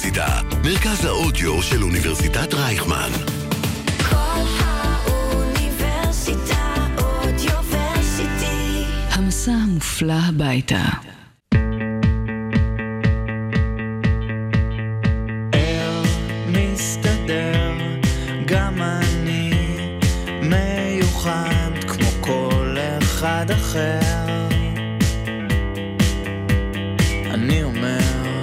האוניברסיטה, מרכז האודיו של אוניברסיטת רייכמן. כל האוניברסיטה אודיוורסיטי. המסע המופלא הביתה. מסתדר, גם אני מיוחד כמו כל אחד אחר. אני אומר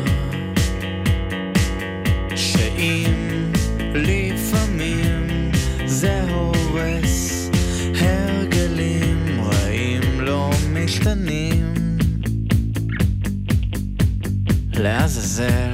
שאם לפעמים זה הורס, הרגלים רעים לא משתנים. לעזאזל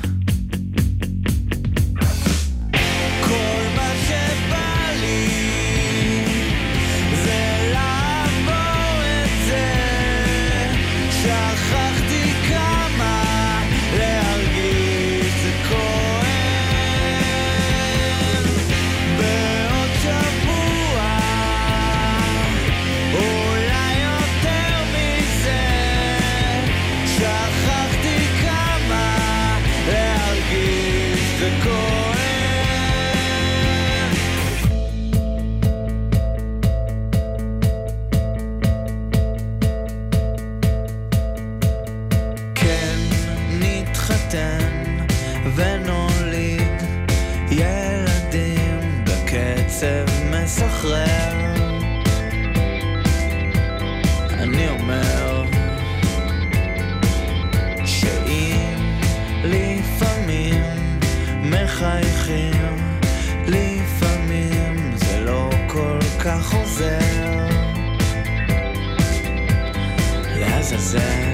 ונוליד ילדים בקצב מסחרר. אני אומר שאם לפעמים מחייכים, לפעמים זה לא כל כך עוזר. לעזאזל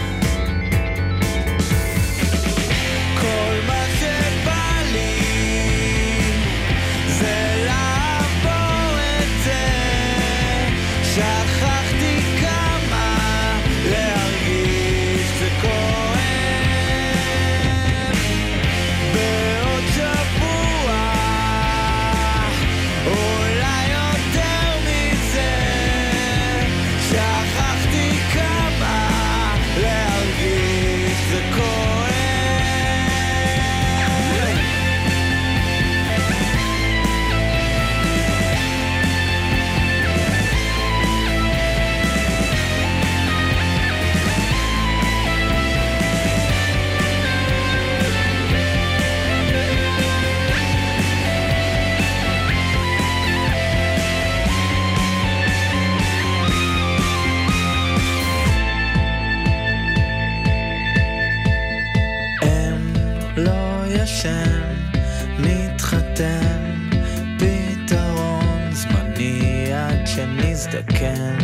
מתחתן, פתרון זמני עד שנזדקן.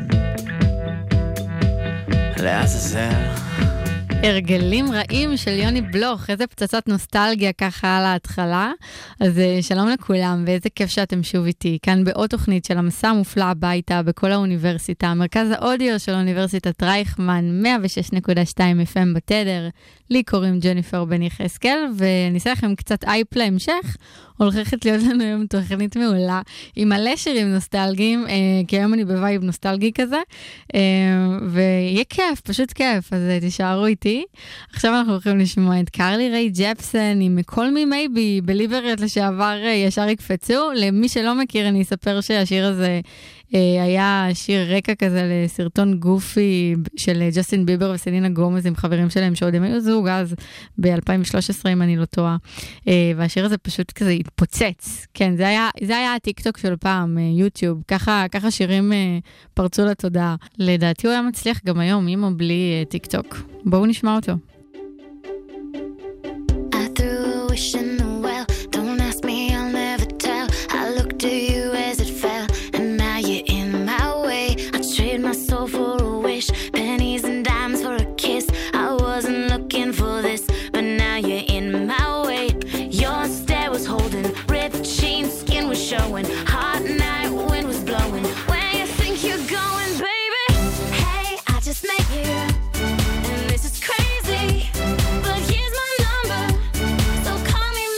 לעזאזל הרגלים רעים של יוני בלוך, איזה פצצת נוסטלגיה ככה על ההתחלה. אז שלום לכולם, ואיזה כיף שאתם שוב איתי, כאן בעוד תוכנית של המסע המופלא הביתה בכל האוניברסיטה, מרכז האודיו של אוניברסיטת רייכמן, 106.2 FM בתדר. לי קוראים ג'ניפר בן יחזקאל, וניסה לכם קצת אייפ להמשך. הולכת להיות לנו היום תוכנית מעולה, עם מלא שירים נוסטלגיים, כי היום אני בווייב נוסטלגי כזה, ויהיה כיף, פשוט כיף, אז תישארו איתי. עכשיו אנחנו הולכים לשמוע את קרלי ריי ג'פסון, עם Call Me Maybe, בליברט לשעבר ישר יקפצו. למי שלא מכיר, אני אספר שהשיר הזה היה שיר רקע כזה לסרטון גופי של ג'סטין ביבר וסלינה גומז עם חברים שלהם שעוד הם היו זוג אז ב-2013 אם אני לא טועה, והשיר הזה פשוט כזה התפוצץ. כן, זה היה הטיקטוק של פעם, יוטיוב, ככה שירים פרצו לתודעה. לדעתי הוא היה מצליח גם היום עם או בלי טיקטוק. בואו נשמע אותו. I threw a wish in the well, don't ask me, I'll never tell. I looked at you as it fell, and now you're in my way. I trade my soul for a wish, pennies and dimes for a kiss. I wasn't looking for this, but now you're in my way. Your stare was holding, ripped jeans, skin was showing, hot night, wind was blowing. Where you think you're going, baby? Hey, I just met you, and this is crazy, but here's my number, so call me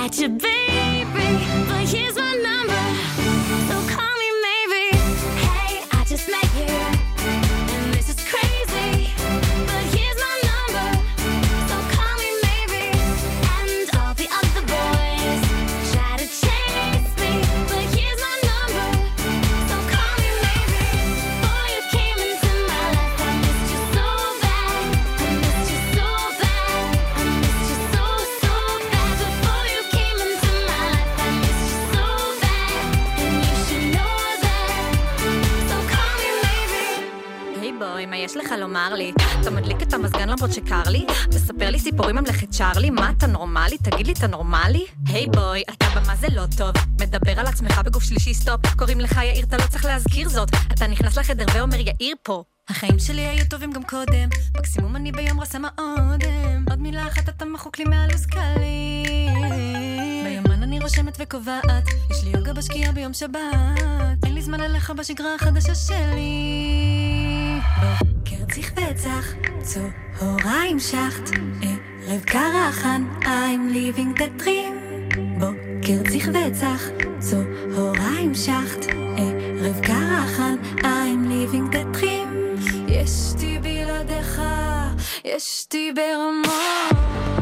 at you, baby, but here's my number, so call me maybe. Hey, I just met you, and this is crazy, but here's my number, so call me maybe. And all the other boys try to chase me, but here's my number, so call me maybe. Before you came into my life, I missed you so bad, I missed you so bad, I missed you so, so bad. Before you came into my life, I missed you so bad, and you should know that, so call me maybe. היי בוי, מה יש לך לומר לי? אתה מדליק את המזגן למרות שקר לי? מספר לי סיפורים ממלכת צ'רלי? מה, אתה נורמלי? תגיד לי, אתה נורמלי? היי בוי, אתה במה זה לא טוב, מדבר על עצמך בגוף שלישי סטופ, קוראים לך יאיר, אתה לא צריך להזכיר זאת, אתה נכנס לחדר ואומר יאיר פה. החיים שלי היו טובים גם קודם, מקסימום אני ביום רסה מהאודם, עוד מילה אחת אתה מחוק לי מהלו"ז קלי. ביומן אני רושמת וקובעת, יש לי יוגה בשקיעה ביום שבת, אין לי זמן אליך בשגרה החדשה שלי. בוקר צריך וצח, צהריים שחט, ערב קרחן, I'm living the dream. בוקר צריך וצח, צהריים שחט, ערב קרחן, I'm living the dream. ישתי בלעדיך, ישתי ברמות.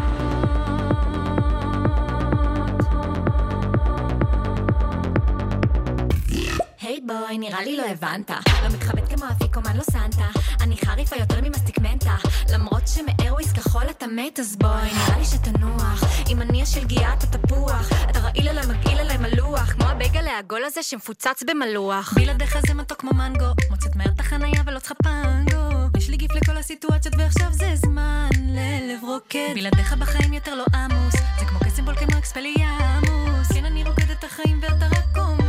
היי בוי, נראה לי לא הבנת, לא מתחבט כמו אפיקומן, לא סנטה, אני חריפה יותר ממסטיקמנטה, למרות שמאירוויס כחול אתה מת, אז בוי, נראה לי שתנוח, אם אני השלגיה אתה תפוח, אתה רעיל עליי מגעיל עליי מלוח, כמו הבגל העגול הזה שמפוצץ במלוח, בלעדיך זה מתוק כמו מנגו, מוצאת מהר את החנייה ולא צריכה פנגו, יש לי גיף לכל הסיטואציות ועכשיו זה זמן ללב רוקד, בלעדיך בחיים יותר לא עמוס, זה כמו קסימבול כמו אקספליאמוס, כן אני רוקד את החיים ואתה רק אומר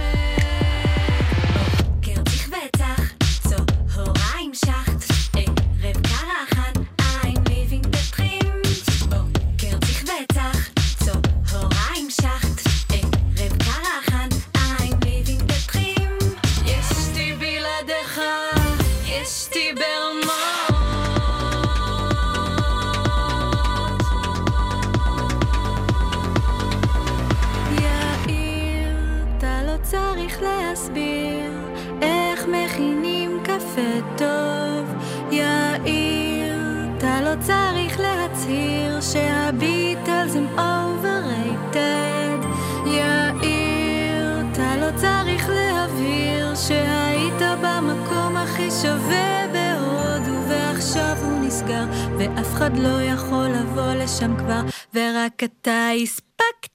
וצח, צהריים שחט, ערב קרחן, I'm living the dream. בוקר צריך וצח, צהריים שחט, ערב קרחן, I'm living the dream. ישתי בלעדיך, ישתי ברמות. יאיר, אתה לא צריך להסביר איך מכינים קפה טוב, יאיר, אתה לא צריך להצהיר שהביטלס הם overrated, יאיר, אתה לא צריך להבהיר שהיית במקום הכי שווה בהודו ועכשיו הוא נסגר ואף אחד לא יכול לבוא לשם כבר ורק אתה הספקת.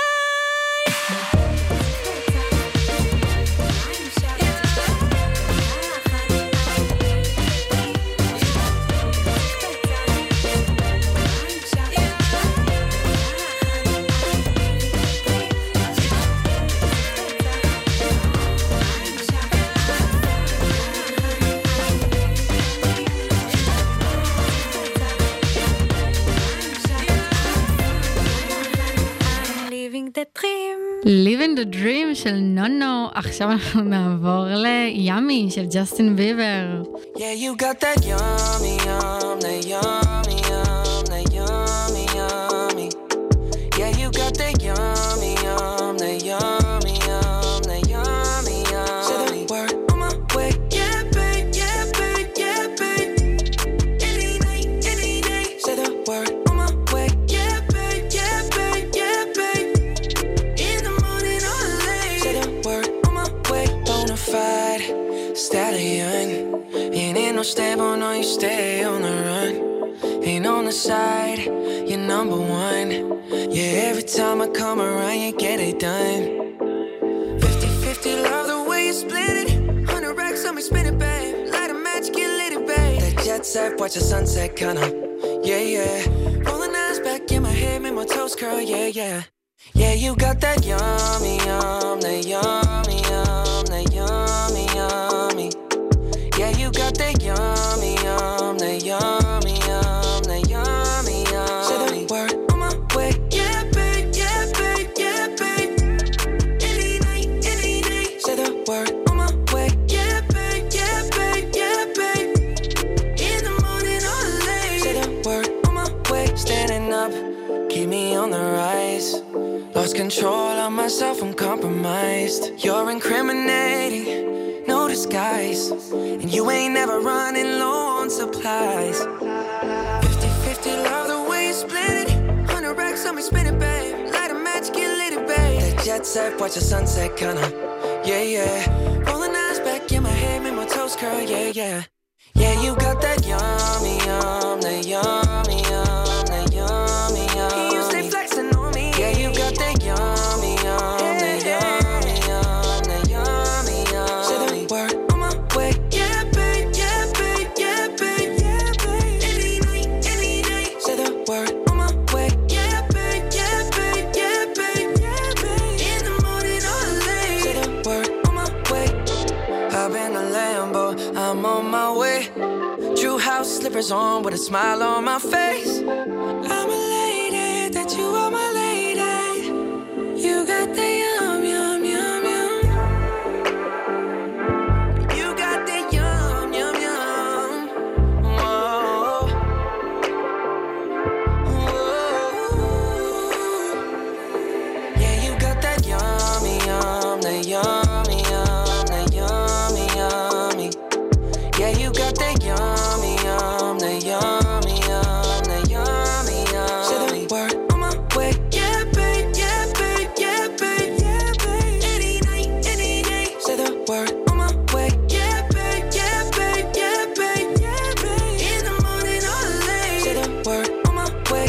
Living the Dream של נונו. עכשיו אנחנו נעבור לימי של ג'סטין ביבר. Yeah, you got that yummy, yum, that yummy, yum, that yummy, yummy. Yeah, you got that yummy, yum, that yummy, yum, that yummy, yummy. Say the word on my way. Yeah, babe, yeah, babe, yeah, babe. Any night, any day. Say the word on my way. Yeah, babe, yeah, babe, yeah, babe. In the morning or late. Say the word on my way. Bonafide stallion. Ain't no stable, no, you stay on the run. Ain't on the side, you're number one. Yeah, every time I come around, you get it done. 50-50, love the way you split it. 100 racks on me, spin it, babe. Light a match, get lit, it, babe. That jet set, watch the sunset, kinda. Yeah, yeah. Rolling eyes back in my head, make my toes curl, yeah, yeah. Yeah, you got that yummy, yum, that yummy, yum, that yummy, yummy. Yeah, you got that yummy, yum, that yummy, yum, that yummy, yum. Say the word on my way. Yeah, babe, yeah, babe, yeah, babe. Any night, any day. Say the word on my way. Yeah, babe, yeah, babe, yeah, babe. In the morning or late. Say the word on my way. Standing up, keep me on the rise. Lost lost control of myself, I'm compromised. You're incriminating, no disguise. And you ain't never running low on supplies. 50-50, love the way you split it. 100 racks on me, spin it, babe. Light a match, get lit, it, babe. That jet set, watch the sunset, kinda. Yeah, yeah. Rolling eyes back in my head, make my toes curl, yeah, yeah. Yeah, you got that yummy, yum, that yummy, yum, that yummy, yum. You stay flexing on me. Yeah, you got that yummy, yum, that yummy, yum, that yummy, yum. Say the word on my way. Yeah, babe, yeah, babe, yeah, babe, yeah, babe. Any night, any day. Say the word on my way. Yeah, babe, yeah, babe, yeah, babe, yeah, babe. In the morning or late. Say the word on my way. Hop in a Lambo, I'm on my way. True house slippers on with a smile on my face. I'm elated that you are my lady. You got the yum, yum, yum, yum. You got the yum, yum, yum. Whoa. Whoa. Yeah, you got that yummy, yum, that yummy, yum, that yummy, yummy. Yeah, you got that yummy, yum, that yummy, yum, that yummy, yum. Say the word on my way. Yeah, babe, yeah, babe, yeah, babe, yeah, babe. Any night, any day. Say the word on my way. Yeah, babe, yeah, babe, yeah, babe, yeah, babe. In the morning or late. Say the word on my way.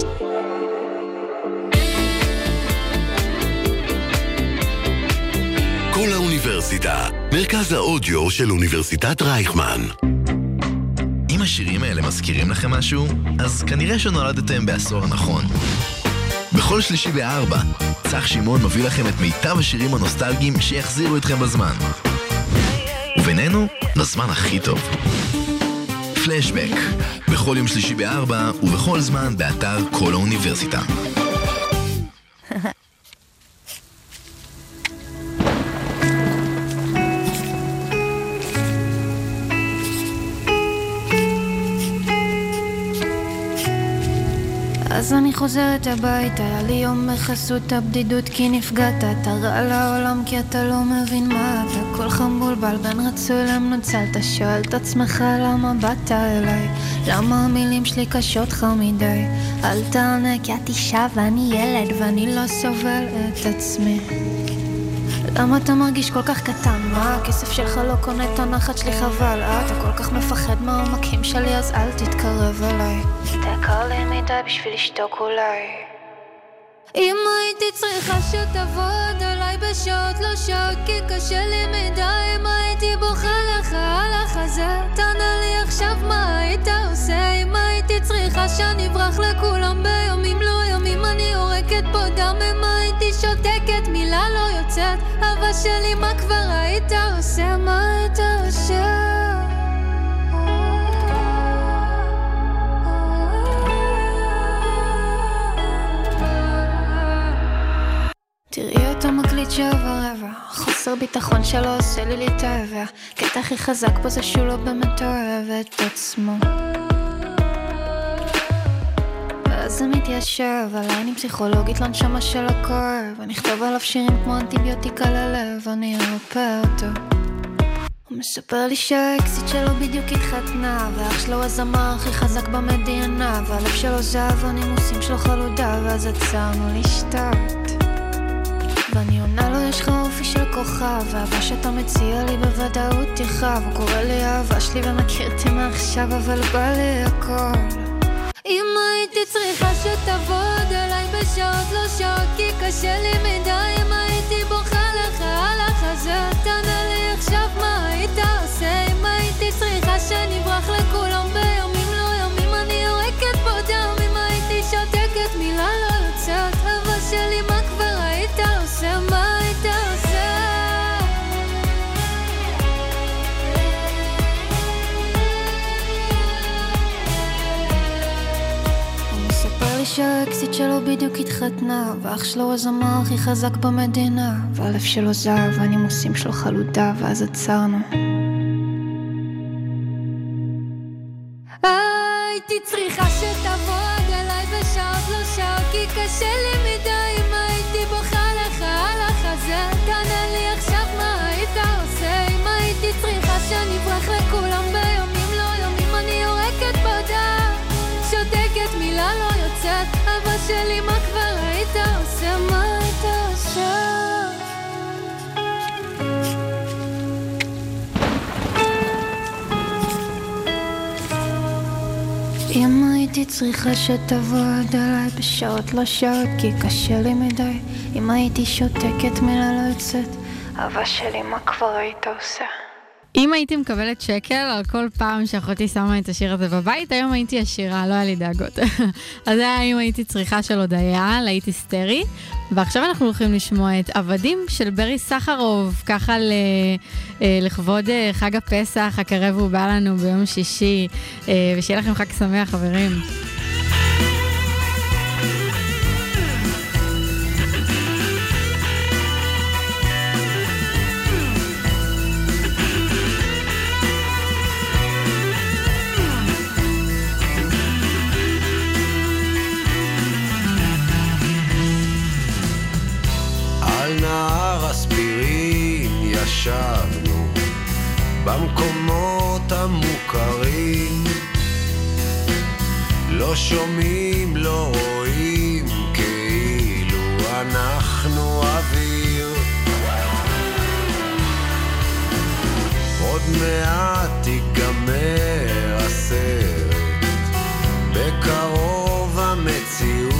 כל האוניברסיטה, מרכז האודיו של אוניברסיטת רייכמן. אם השירים האלה מזכירים לכם משהו, אז כנראה שנולדתם בעשור הנכון. בכל שלישי ב-4, צח שמעון מביא לכם את מיטב השירים הנוסטלגיים שיחזירו אתכם בזמן. ובינינו, לזמן הכי טוב. פלשבק, בכל יום שלישי ב-4 ובכל זמן באתר כל האוניברסיטה. אז אני חוזרת הביתה, היה לי יום בחסות הבדידות כי נפגעת. אתה רע לעולם כי אתה לא מבין מה אתה, כל חמבולבל בין רצוי למנוצל. אתה שואל את עצמך למה באת אליי, למה המילים שלי קשות לך מדי. אל תענה כי את אישה ואני ילד ואני לא סובל את עצמי. למה אתה מרגיש כל כך קטן? מה? הכסף שלך לא קונה את הנחת שלי, חבל. אתה כל כך מפחד מהעומקים שלי, אז אל תתקרב אליי. אתה קר לי מדי בשביל לשתוק אולי. אם הייתי צריכה שתעבוד עליי בשעות לא שעות כי קשה לי מדי, אם הייתי בוכה לך על החזה, תענה לי עכשיו מה היית עושה. אם הייתי צריכה שאני אברח לכולם ביומים לא יומים, אני יורקת פה דם. אם הייתי שותקת מילה לא יוצאת, אבא שלי מה כבר היית עושה, מה היית עושה. תראי אותו מקליט שעבר חוסר ביטחון שלא עושה לי להתאהב. קטע הכי חזק פה זה שהוא לא באמת אוהב את עצמו, ואז זה מתיישב על עין פסיכולוגית לנשמה של הכואב. אני אכתוב עליו שירים כמו אנטיביוטיקה ללב, אני ארפא אותו. הוא מספר לי שהאקסיט שלו בדיוק התחתנה, ואח שלו הזמר הכי חזק במדינה, והלב שלו זהב הנימוסים שלו חלודה, ואז עצרנו לשתות. ואני עונה לו יש לך אופי של כוכב, והאהבה שאתה מציע לי בוודאות תרחב. הוא קורא לי אהבה שלי ומכיר אותי מעכשיו, אבל בא לי הכל. אם הייתי צריכה שתעבוד עליי בשעות לא שעות כי קשה לי מדי, אם הייתי בוכה לך על החזה, תענה לי עכשיו מה היית עושה. אם הייתי צריכה שאני אברח לכולם ביומים לא יומים, אני יורקת פה דם. אם הייתי שותקת מילה לא יוצאת, אבא שלי מה כבר היית עושה, מה היית עושה. הוא מספר לי שהאקסיט שלו בדיוק התחתנה, ואח שלו הזמר הכי חזק במדינה, והלב שלו זהב והנימוסים שלו חלודה, ואז עצרנו. הייתי צריכה שתעבוד עליי בשעות לא שעות כי קשה לי מדי, אם הייתי בו הייתי צריכה שתבוא עד אליי בשעות לא שעות, כי קשה לי מדי. אם הייתי שותקת מילה לא יוצאת, אהבה שלי מה כבר היית עושה? אם הייתי מקבלת שקל על כל פעם שאחותי שמה את השיר הזה בבית, היום הייתי עשירה, לא היה לי דאגות. אז זה היה אם הייתי צריכה של הודיה, להיט היסטרי. ועכשיו אנחנו הולכים לשמוע את עבדים של ברי סחרוף, ככה לכבוד חג הפסח, הקרב הוא בא לנו ביום שישי, ושיהיה לכם חג שמח חברים. נהר הספירים ישבנו במקומות המוכרים, לא שומעים, לא רואים, כאילו אנחנו אוויר. עוד מעט ייגמר הסרט, בקרוב המציאות,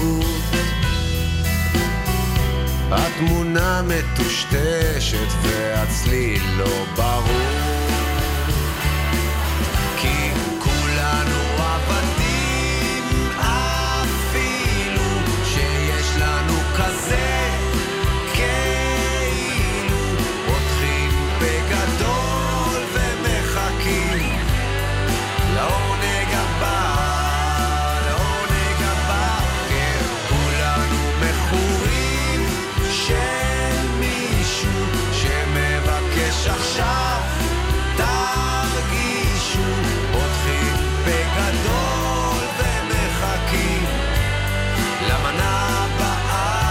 התמונה מטושטשת והצליל לא ברור, כי כולנו עבדים, אפילו שיש לנו כזה כאילו, פותחים בגדול ומחכים לעונג הבא, לעונג הבא, כן, כולנו מכורים של מישהו שמבקש עכשיו, תרגישו, פותחים בגדול ומחכים למנה הבאה.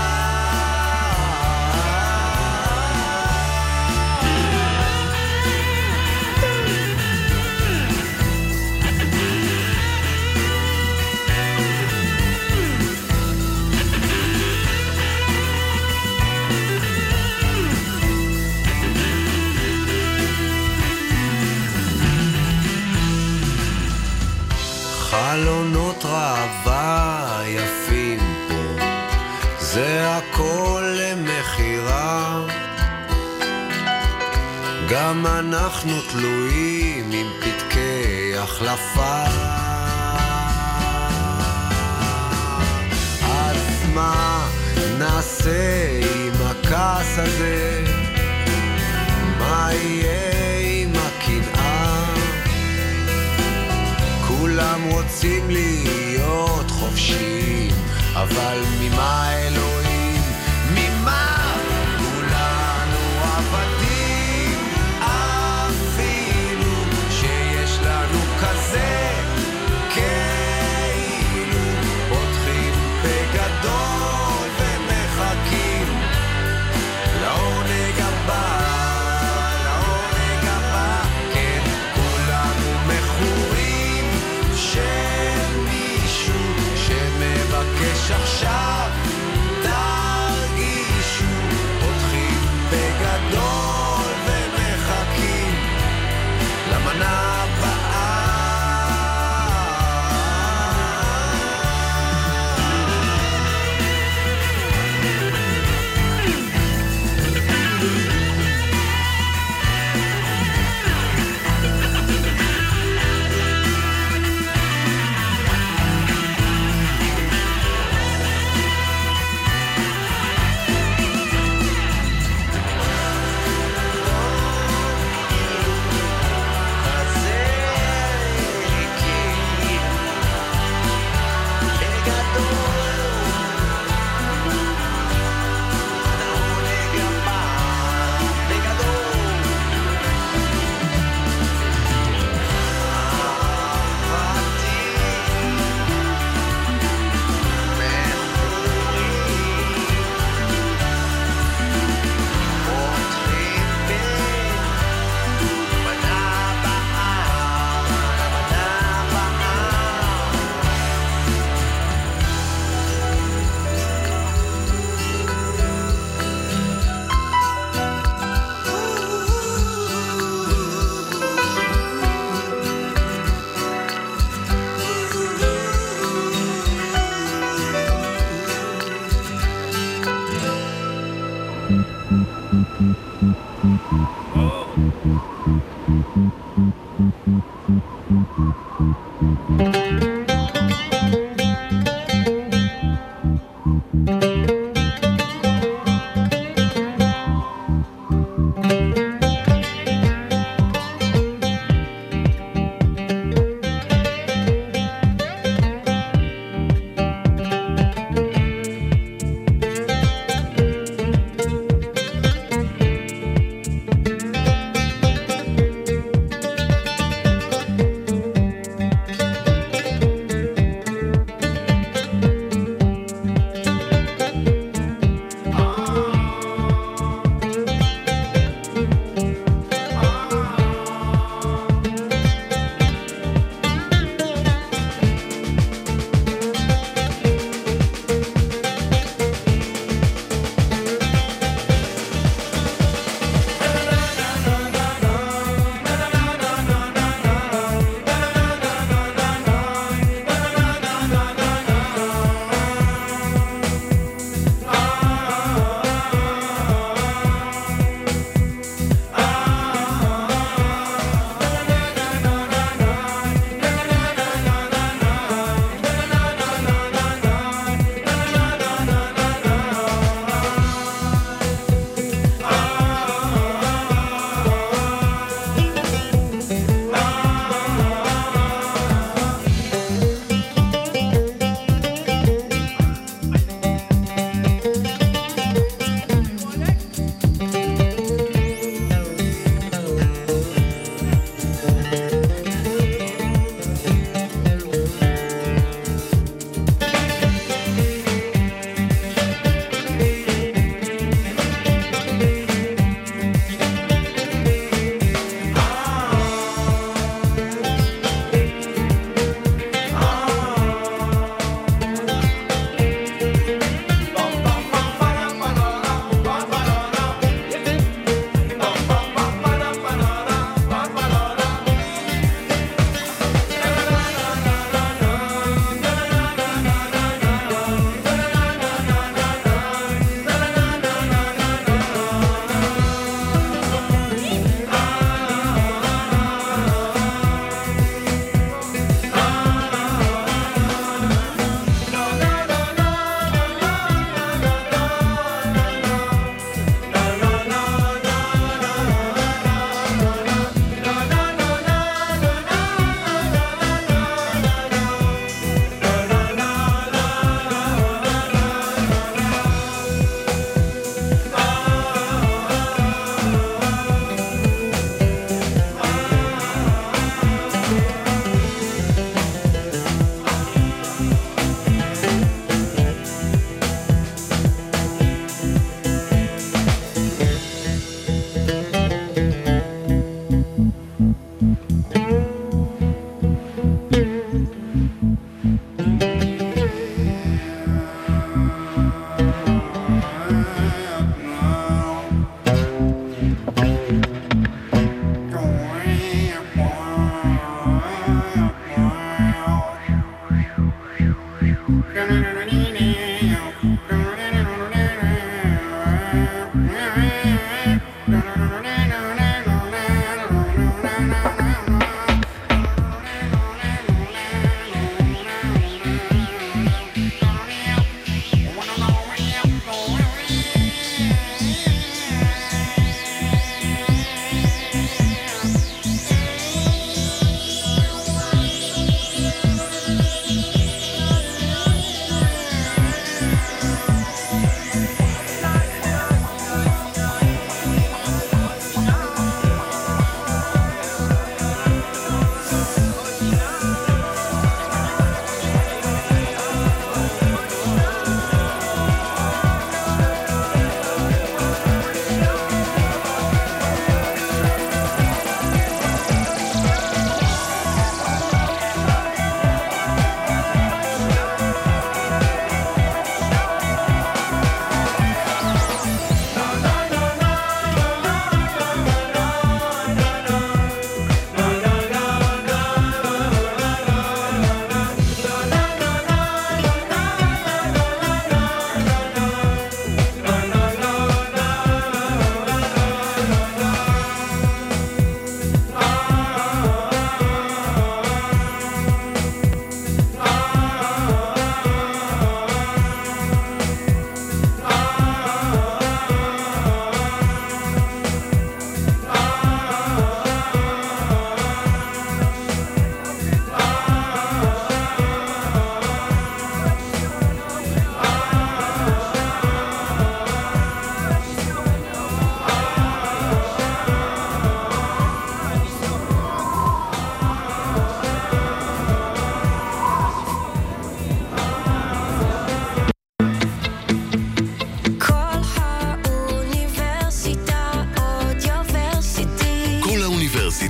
חלונות ראווה יפים פה, זה הכל למחירה, גם אנחנו תלויים עם פתקי החלפה. אז מה נעשה עם הכעס הזה? מה יהיה עם הקנאה? כולם רוצים להיות חופשיים, אבל ממה אלוהים? ממה? כולנו עבדים, אפילו שיש לנו כזה כאילו, פותחים בגדול ומחכים לעונג הבא, לעונג הבא, כן, כולנו מכורים של מישהו שמבקש עכשיו,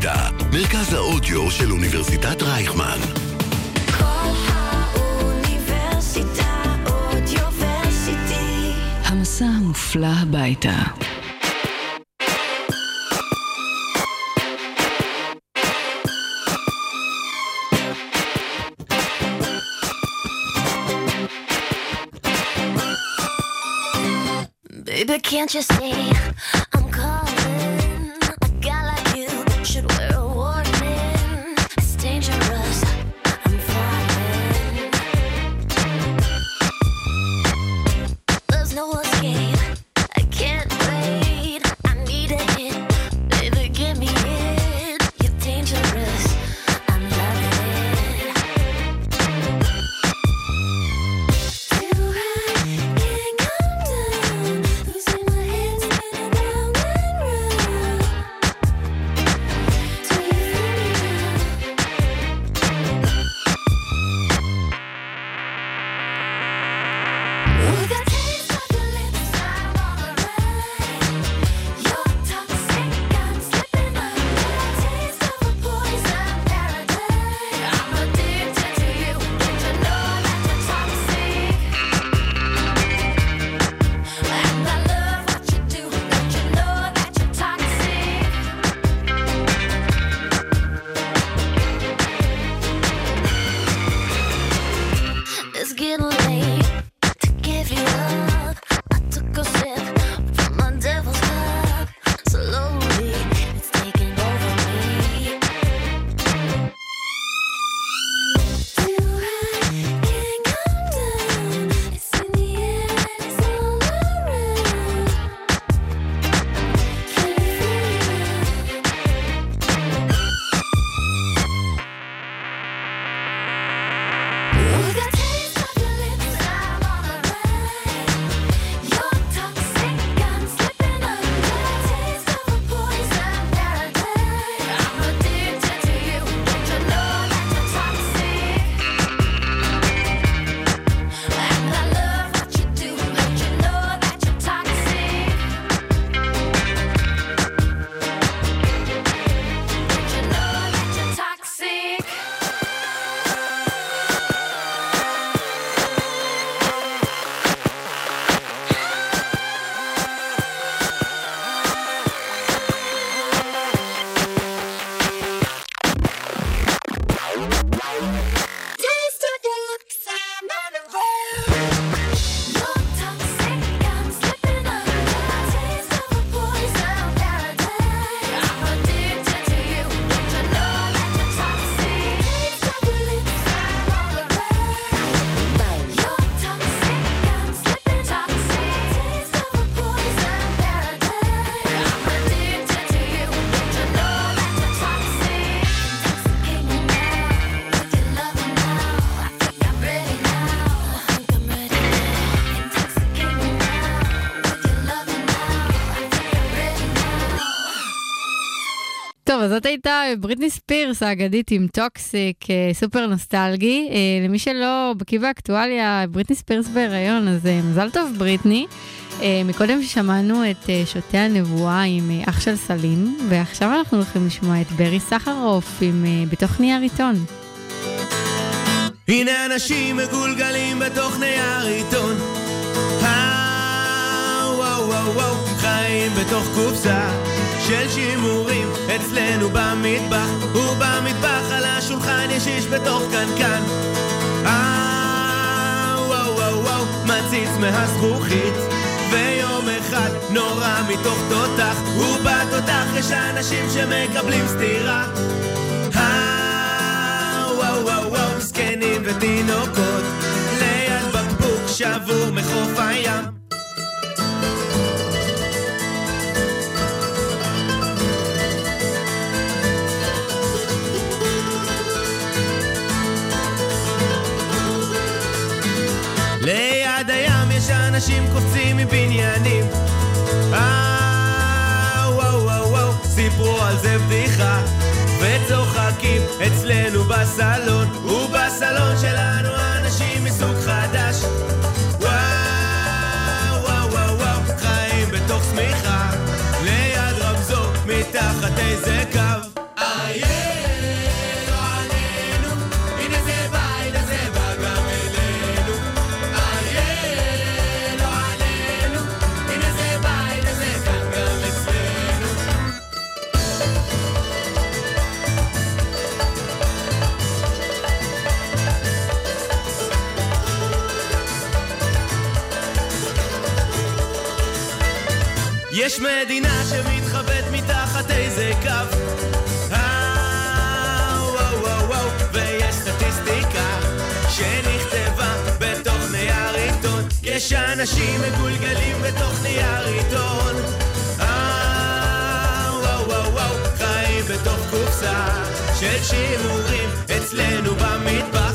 האוניברסיטה, מרכז האודיו של אוניברסיטת רייכמן. כל האוניברסיטה אודיוורסיטי. המסע המופלא הביתה. Baby, can't you see I'm calling? A guy like you should wear a warning. It's dangerous, I'm falling. There's no escape, I can't wait. I need a hit, baby, give me it. You're dangerous, I'm loving it. Too high, can't come down. Losing my head, spinning round and round. Do you feel me now? With the taste of your lips, I'm on a ride. You're toxic, I'm slipping under. Taste of a poison paradise. I'm addicted to you. Don't you know that you're toxic? And I love what you do. Don't you know that you're toxic? It's getting late to give you up. I took a sip from my devil's cup. Slowly, it's taking over me. Too high, can't come down. It's in the air and it's all around. Can you feel me now? With the taste of your lips, I'm on a ride. You're toxic, I'm slipping under. Taste of a poison paradise. I'm addicted to you. Don't you know that you're toxic? And I love what you do. Don't you know that you're toxic? Don't you know that you're toxic? Taste of your lips, I'm on a roll. You're toxic, I'm slipping under. Taste of a poison paradise. I'm addicted to you. Don't you know that you're toxic? Taste of your lips, I'm on a roll. You're toxic, I'm slipping toxic. Taste of a poison paradise. I'm addicted to you. Don't you know that you're toxic? Intoxicate me now with your loving now. I think I'm ready now. I think I'm ready now. Intoxicate me now with your loving now. I think I'm ready now. טוב, אז זאת הייתה בריטני ספירס האגדית עם טוקסיק, סופר נוסטלגי. למי שלא בקיא באקטואליה, בריטני ספירס בהיריון, אז מזל טוב בריטני. מקודם שמענו את שותי הנבואה עם אח של סלים, ועכשיו אנחנו הולכים לשמוע את ברי סחרוף עם בתוך נייר עיתון. הנה אנשים מגולגלים בתוך נייר עיתון, וואו וואו וואו, חיים בתוך קופסה של שימורים אצלנו במטבח, ובמטבח על השולחן יש איש בתוך קנקן, וואו וואו וואו, מציץ מהזכוכית, ויום אחד נורא מתוך תותח, ובתותח יש אנשים שמקבלים סתירה, וואו וואו וואו, זקנים ותינוקות ליד בקבוק שבור מחוף הים. ליד הים יש אנשים קופצים מבניינים, וואו וואו וואו, סיפרו על זה בדיחה וצוחקים אצלנו בסלון, ובסלון שלנו אנשים מסוג חדש, וואו וואו וואו וואו, חיים בתוך סמיכה ליד רמזור מתחת איזה קו. יש מדינה שמתחבאת מתחת איזה קו, וואו וואו וואו, ויש סטטיסטיקה שנכתבה בתוך נייר עיתון, יש אנשים מגולגלים בתוך נייר עיתון, וואו וואו וואו, חיים בתוך קופסה של שימורים אצלנו במטבח.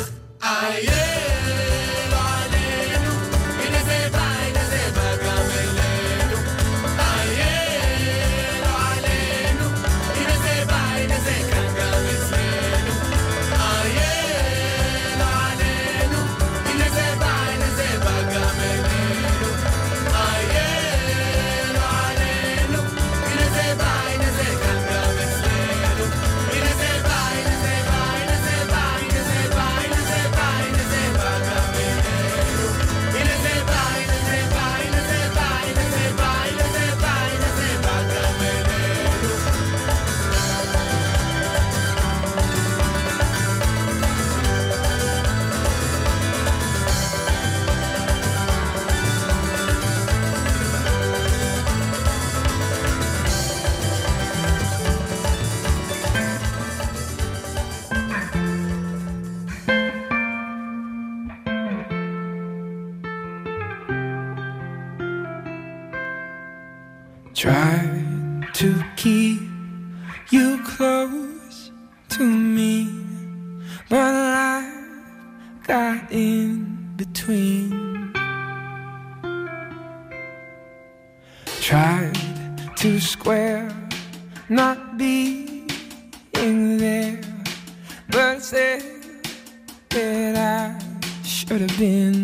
Try to keep you close to me, but life got in between. Tried to square not being there, but said that I should have been.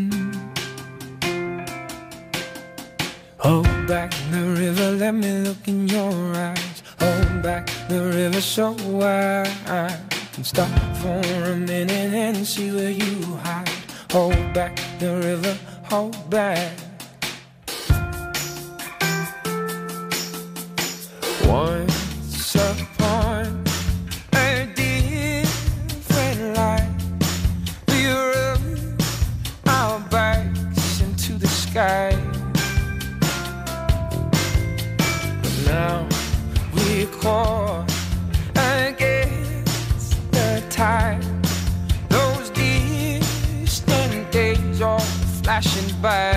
Hold back the river, let me look in your eyes. Hold back the river so I can stop for a minute and see where you hide. Hold back the river, hold back. Once upon a different life, we rubbed our backs into the sky. Now we're caught against the tide. Those distant days are flashing by.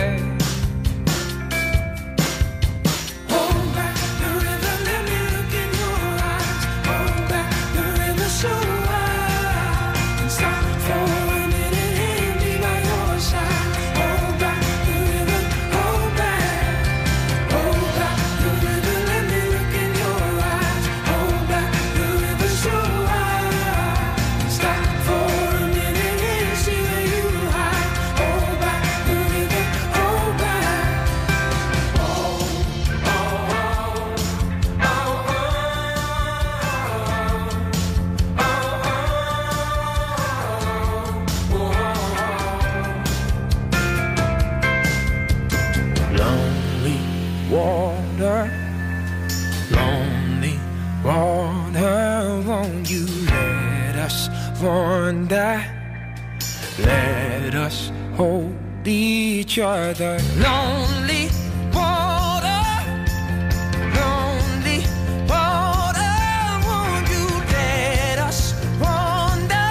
Hold back the river, let me look in your eyes. Hold back the river so I can stop for a minute and be by your side. Hold back the river, hold back. Hold back the river. Won't you let us wander? Let us hold each other. Lonely water, lonely water. Won't you let us wander?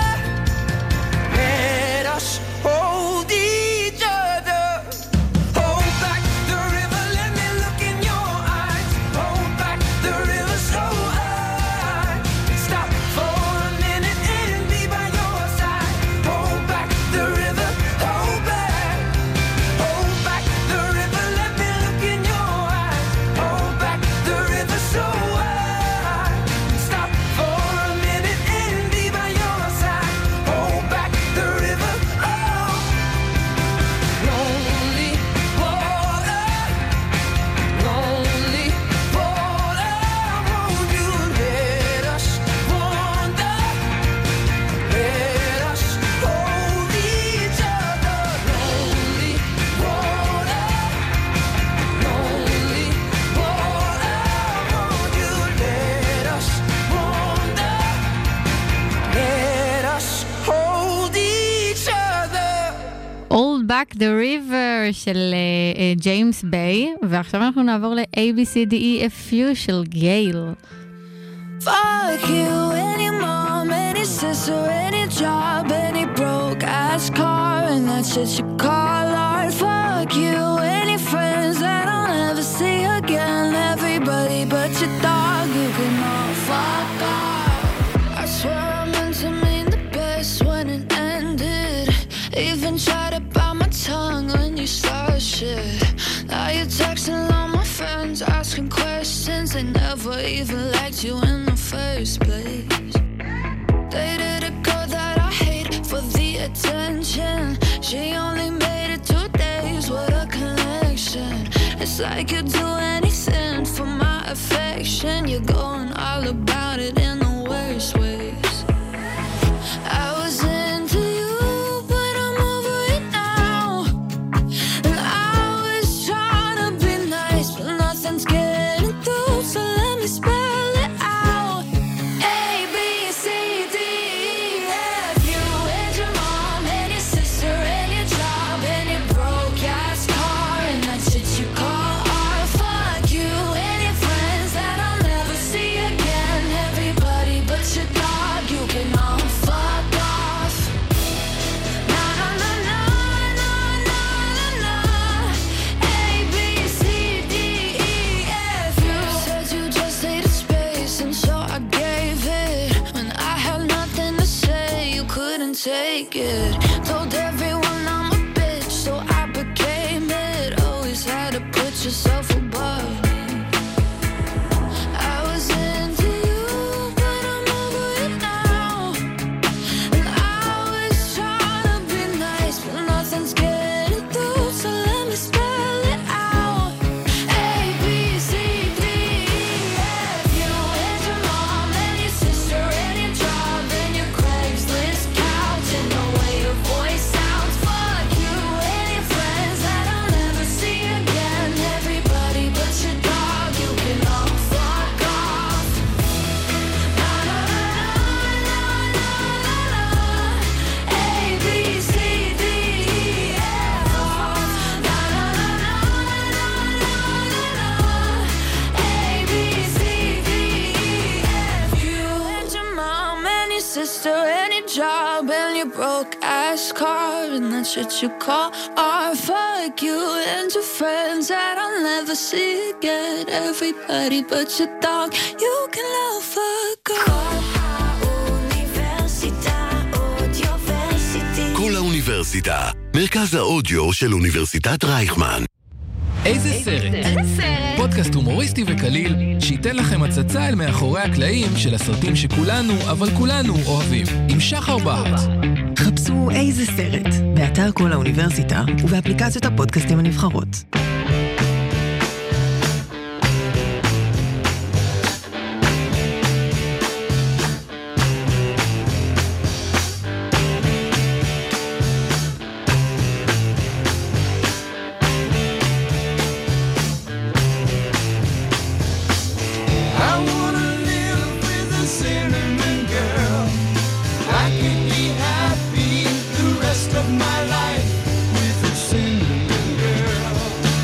Let us hold each other. Hold back the river, let me look in your eyes. Hold back the river so Back the River של ג'יימס ביי, ועכשיו אנחנו נעבור ל-ABCDEFU של גייל. Fuck you, any mom, any sister, any job, any broke ass car, and that shit you call art. Fuck you, any friends that I'll never see again. Everybody but your dog, you can all fuck off. I swear I meant to mean the best when it ended. Even tried to bite my tongue when you start shit. Now you're texting all my friends, asking questions. They never even liked you in the first place. Dated a girl that I hate for the attention. She only made it 2 days, what a connection. It's like you'd do anything for my affection. You're going all about it in the worst ways. I was into you, but I'm over it now. And I was trying to be nice, but nothing's getting through, so let me spell it out. A, B, C, D, E, F, U, and your mom, and your sister, and your job, and your broke ass car, and that shit you call art. Fuck you, and your friends that I'll never see again. Everybody but your dog, you can all fuck off. Na na na na na na na na. A, B, C, D, E, F, U. Said you just needed space, and so I gave it. When I had nothing to say, you couldn't take it. Told everyone I'm a bitch, so I became it. Always had to put yourself above me. I was into you, but I'm over it now. And I was trying to be nice, but nothing's getting through, so let me spell it out. A, B, C, D, E, F, U, and your mom, and your sister, and your job, and your Craigslist couch, and the way your voice sounds. Fuck you, and your friends that I'll never see again. Everybody but your dog, you can all fuck off. Na na na na na na na. A, B, C, D, E, F, off. Na na na na na na na na. A, B, C, D, E, F. You and your mom and your sister and your job and your broke ass car, and that shit you call art. Fuck you and your friends that I'll never see again. Everybody but your dog, you can love fuck off. כל האוניברסיטה, מרכז האודיו של אוניברסיטת רייכמן. איזה סרט? פודקאסט הומוריסטי וקליל שייתן לכם הצצה אל מאחורי הקלעים של הסרטים שכולנו, אבל כולנו אוהבים. עם שחר בהט. חפשו איזה סרט באתר כל האוניברסיטה ובאפליקציות הפודקאסטים הנבחרות. I wanna live with a cinnamon girl. I could be happy the rest of my life with a cinnamon girl.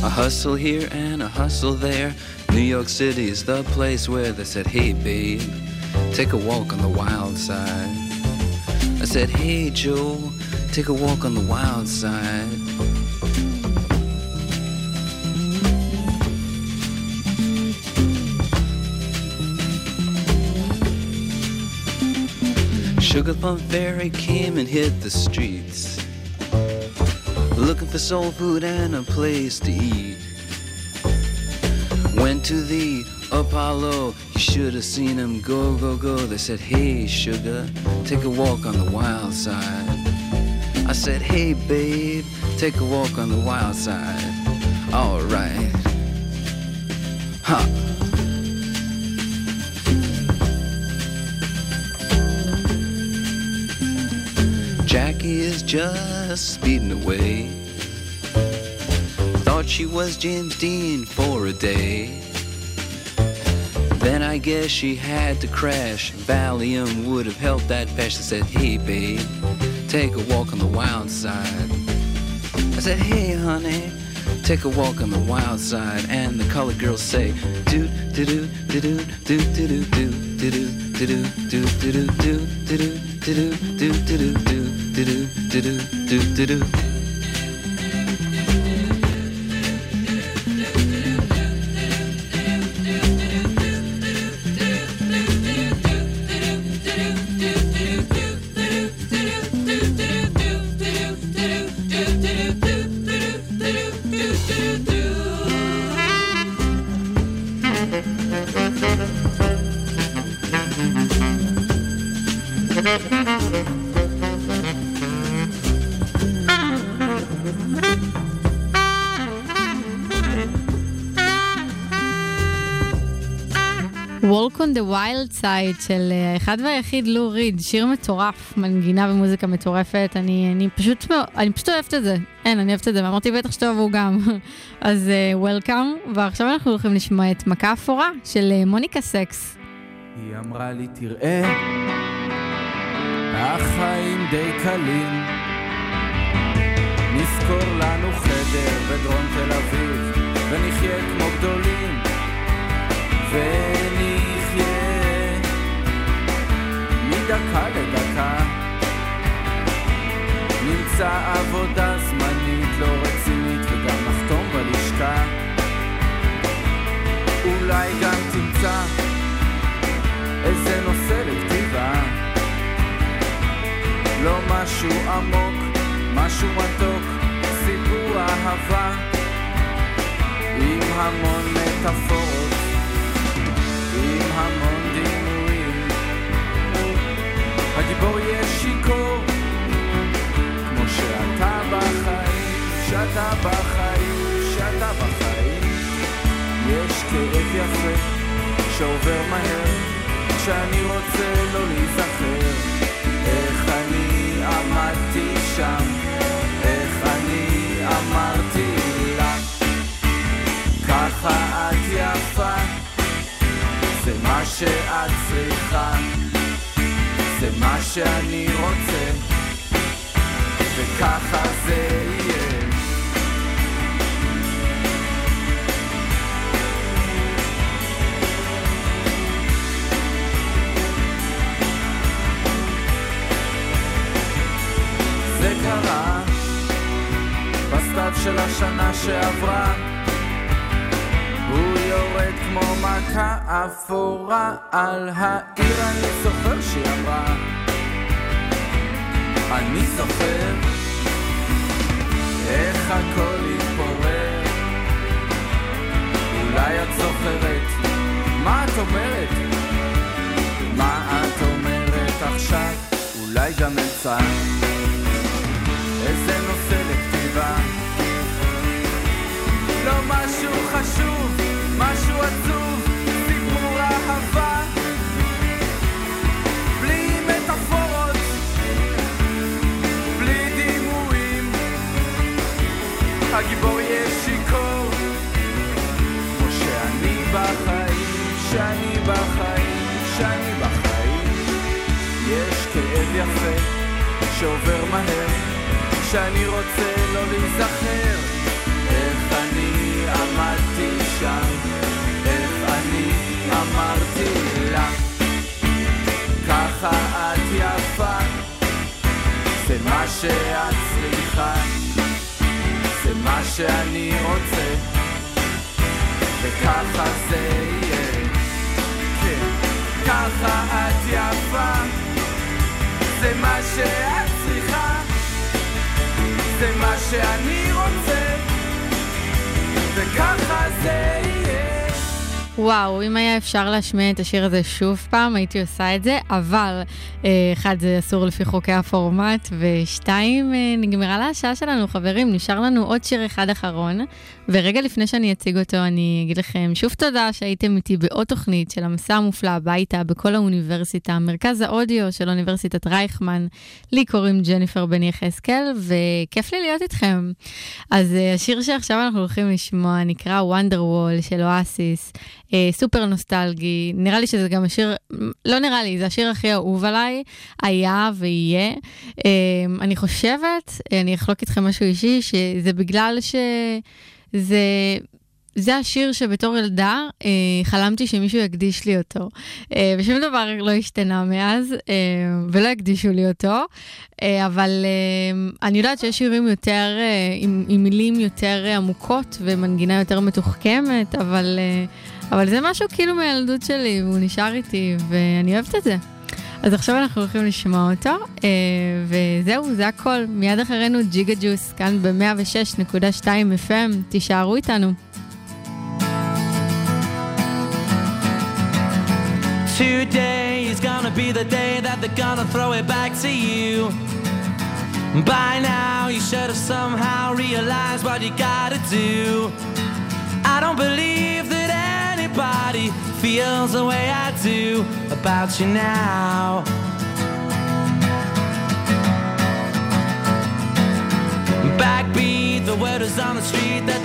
A hustle here and a hustle there. New York City is the place where they said, hey babe, take a walk on the wild side. I said, hey Joe, take a walk on the wild side. Sugar Plum Fairy came and hit the streets, looking for soul food and a place to eat. Went to the Apollo, you should have seen him go, go, go. They said, hey sugar, take a walk on the wild side. I said, hey babe, take a walk on the wild side. Alright. Ha! Jackie is just speeding away. Thought she was James Dean for a day. Then I guess she had to crash. Valium would have helped that patch. I said, hey babe, take a walk on the wild side. I said, hey honey, take a walk on the wild side. And the colored girls say, do do do do do do do do do do do do do do do do. Walk on the Wild Side של האחד והיחיד לו ריד, שיר מטורף, מנגינה ומוזיקה מטורפת, אני פשוט אוהבת את זה, אני אוהבת את זה, ואמרתי בטח שתאהבו גם. אז וולקאם, ועכשיו אנחנו הולכים לשמוע את מכה אפורה של מוניקה סקס. היא אמרה לי תראה, החיים די קלים, נזכור לנו חדר בדרום תל אביב, ונחיה כמו גדולים, ונחיה מדקה לדקה, נמצא עבודה זמנית לא רצינית וגם נחתום בלשכה, אולי גם תמצא איזה נושא לכתיבה, לא משהו עמוק, משהו מתוק, סיפור אהבה עם המון מטאפורות, עם המון דימויים, הגיבור יהיה שיקור כמו שאתה בחיים, שאתה בחיים, שאתה בחיים. יש כאב יפה שעובר מהר כשאני רוצה לא להיזכר, איך אני עמדתי שם, איך אני אמרתי לה ככה את יפה, זה מה שאת צריכה, זה מה שאני רוצה, וככה זה יהיה. זה קרה בסתיו של השנה שעברה, הוא יורד כמו מכה אפורה על העיר, אני זוכר שהיא אמרה, אני זוכר איך הכל יתפורר, אולי את זוכרת, מה את אומרת? מה את אומרת עכשיו? אולי גם אמצע איזה נושא לכתיבה, לא משהו חשוב, משהו עצוב, סיפור אהבה בלי מטאפורות, בלי דימויים, הגיבור יהיה שיקור כמו שאני בחיים, שאני בחיים, שאני בחיים. יש כאב יפה שעובר מהר כשאני רוצה לא להיזכר, איך אני שאת צריכה, זה מה שאני רוצה, וככה זה יהיה. כן, ככה את יפה, זה מה שאת צריכה, זה מה שאני רוצה, וככה זה יהיה. וואו, אם היה אפשר להשמיע את השיר הזה שוב פעם, הייתי עושה את זה, אבל אחד, זה אסור לפי חוקי הפורמט, ושתיים, נגמרה לה השעה שלנו, חברים, נשאר לנו עוד שיר אחד אחרון, ורגע לפני שאני אציג אותו, אני אגיד לכם שוב תודה שהייתם איתי בעוד תוכנית של המסע המופלא הביתה בכל האוניברסיטה, מרכז האודיו של אוניברסיטת רייכמן, לי קוראים ג'ניפר בן יחזקאל, וכיף לי להיות איתכם. אז השיר שעכשיו אנחנו הולכים לשמוע נקרא Wonderwall של אואסיס, סופר נוסטלגי, נראה לי שזה גם השיר, לא נראה לי, זה השיר הכי אהוב עליי, היה ויהיה. אני חושבת, אני אחלוק איתכם משהו אישי, שזה בגלל זה השיר שבתור ילדה חלמתי שמישהו יקדיש לי אותו. ושום דבר לא השתנה מאז, ולא יקדישו לי אותו. אבל אני יודעת שיש שירים יותר, עם מילים יותר עמוקות, ומנגינה יותר מתוחכמת, אבל זה משהו כאילו מהילדות שלי, והוא נשאר איתי, ואני אוהבת את זה. אז עכשיו אנחנו הולכים לשמוע אותו, וזהו, זה הכל. מיד אחרינו ג'יגה ג'וס, כאן ב-106.2 FM, תישארו איתנו. Today is gonna be the day that they're gonna throw it back to you. By now you should have somehow realized what you gotta do. I don't believe that anybody feels the way I do about you now. Backbeat, the word is on the street that